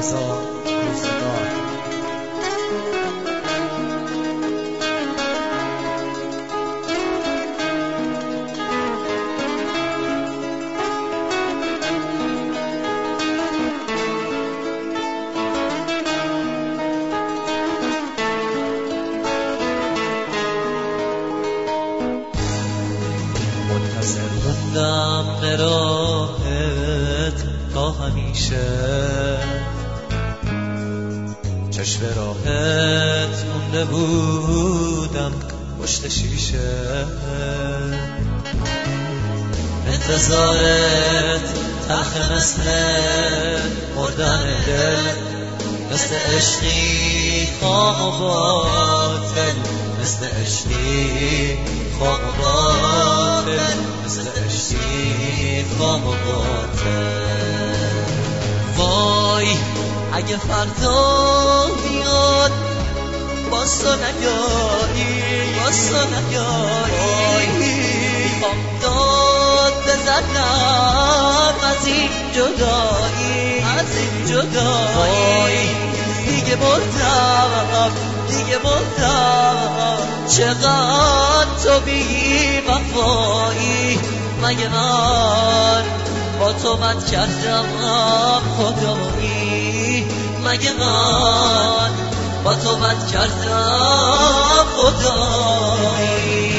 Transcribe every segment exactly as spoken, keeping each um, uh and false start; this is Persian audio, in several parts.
رضا روزگار. منتظر موندم راهت تا همیشه، چشم راهت مونده بودم پشت شیشه، انتظارت تلخ مثل مردن دل، مثل عشقی خام و باطل، مثل عشقی خام و باطل، مثل عشقی خام و باطل. وای اگه فردا بیاد باز تو نیایی، باز تو نیایی، میخوام داد بزنم از این جدایی، از این جدایی. دیگه مردم، دیگه مردم، چقدر تو بی وفایی. مگه من با تو بد کردم خدایی، مگه من با تو بد کردم خدایی.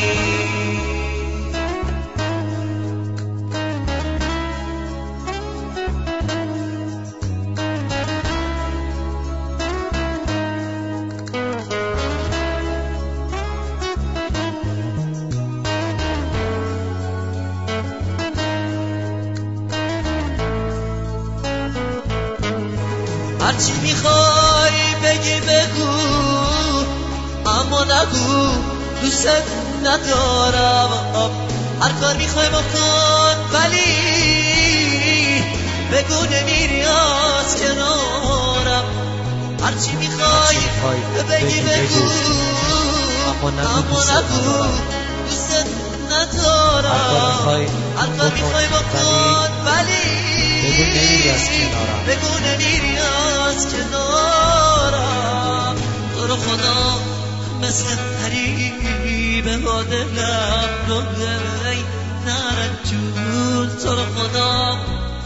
هرچی میخوای بگی بگو، اما نگو دوست ندارم. هر کار میخوای بکن ولی بگو نمیری از کنارم. هرچی میخوای بگی بگو، اما نگو دوست ندارم. هر کار میخوای بکن ولی بگو نمیری از کنارم، بگو نمیری از کنارم. تو رو خدا مثل پری به ما دلم رو هی نرنجون. تو رو خدا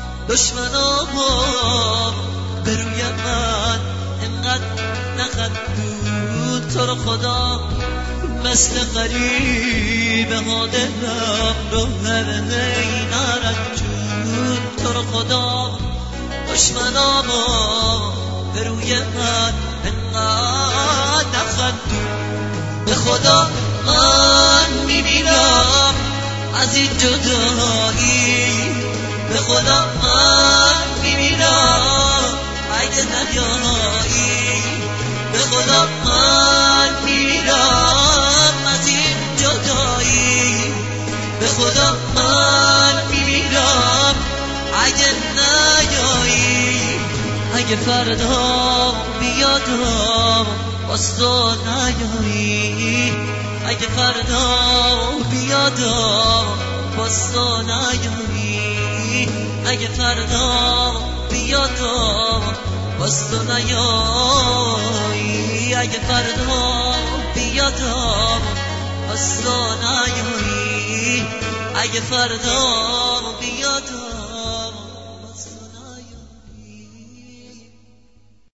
دشمنام به روی من انقدر نخندون. تو رو خدا مثل غریب ها دلم رو هی نرنجون. تو رو خدا دشمنامو به روی من انقدر نخندون. به خدا من میمیرم از این جدایی، به خدا من میمیرم اگه نیایی، به خدا من میمیرم از این جدایی، به خدا من میمیرم اگه نیایی. اگه فردا بیادم باز تو نیایی، اگه فردا بیادم باز تو نیایی، اگه فردا بیادم باز تو نیایی، اگه فردا بیادم باز تو نیایی، اگه فردا